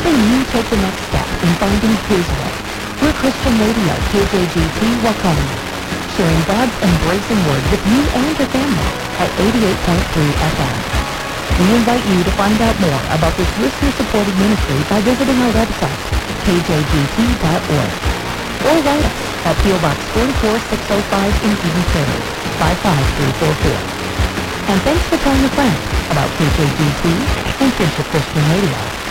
helping you take the next step in finding His way. We're Christian Radio KJGT Waconia, sharing God's embracing word with you and your family at 88.3 FM. We invite you to find out more about this listener-supported ministry by visiting our website, kjgt.org, or write us at P.O. Box 44605 in Eden Prairie, 55344. And thanks for telling a friend about KJGT and Kinship Christian Radio.